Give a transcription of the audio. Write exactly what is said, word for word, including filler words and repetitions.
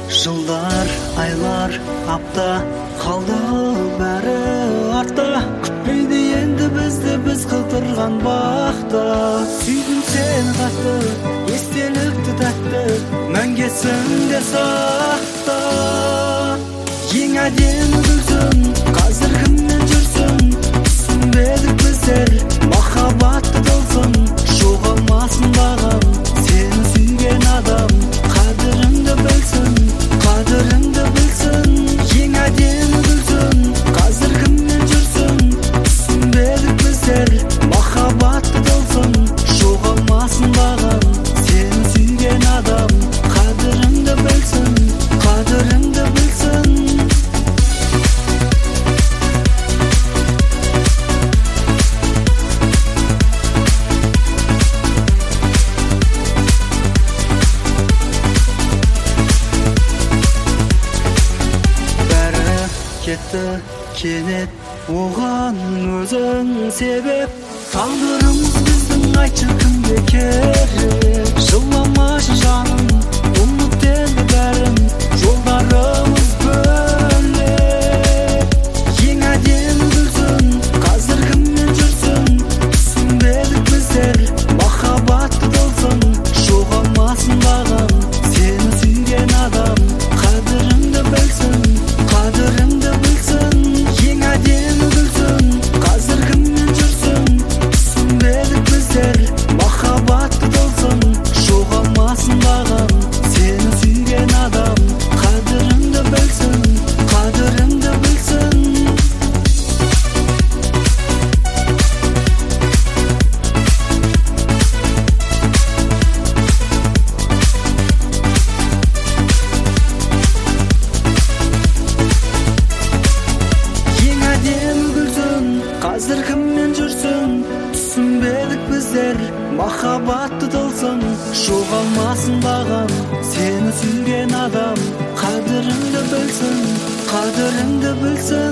Жылдар, айлар, апта қалды бәрі артта. Күтпейді енді бізді біз қыдырған бақта. Сүйдім сені қатты, естелікті тәтті, мәңгесінде сақта. Ең әдемі гүлсің, қазір кіммен жүрсің? Түсінбедік біздер, махаббатты тылсым. Жоғалмасын бағам, сені сүйген адам қадіріңді білсін, қадіріңді білсін. Ең әдемі гүлсің, қазір кіммен жүрсің? Түсінбедік біздер, махаббатты тылсым. Жоғалмасын бағам, сені сүйген адам қадіріңді білсін, қадіріңді білсін. Кетті кенет, оған өзің себеп. Тағдырымыз біздің, айтшы кімге керек? Жыламашы жаным, ұмыт енді бәрін, жолдарымыз бөлек. Ең әдемі гүлсің, қазір кіммен жүрсің? Түсінбедік біздер, махаббатты тылсым. Жоғалмасын бағам, сені сүйген адам қадіріңді білсін, қадіріңді білсін. Ең әдемі гүлсің, қазір кіммен жүрсің? Түсінбедік біздер, махаббатты тылсым. Жоғалмасын бағам, сені сүйген адам қадіріңді білсін, қадіріңді білсін. Ең әдемі гүлсің, қазір кіммен жүрсің? Түсінбедік біздер, махаббатты тылсым. Жоғалмасын бағам, сені сүйген адам қадіріңді білсін, қадіріңді білсін.